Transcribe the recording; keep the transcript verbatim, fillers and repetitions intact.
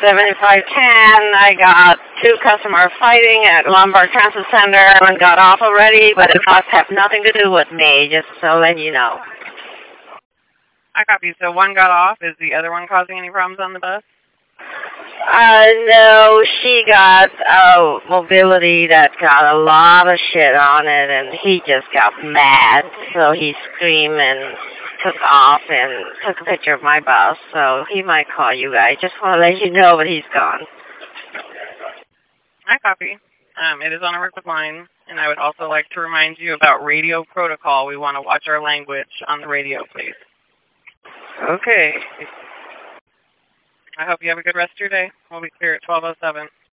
seventy-five ten. I got two customers fighting at Lombard Transit Center. One got off already, but it must have nothing to do with me, just so let you know. I copy. So one got off. Is the other one causing any problems on the bus? Uh, no, she got uh, mobility that got a lot of shit on it, and he just got mad, so he screamed and took off and took a picture of my bus, so he might call you guys. Just want to let you know that he's gone. I copy. Um, it is on a record line, and I would also like to remind you about radio protocol. We want to watch our language on the radio, please. Okay. I hope you have a good rest of your day. We'll be clear at twelve oh seven.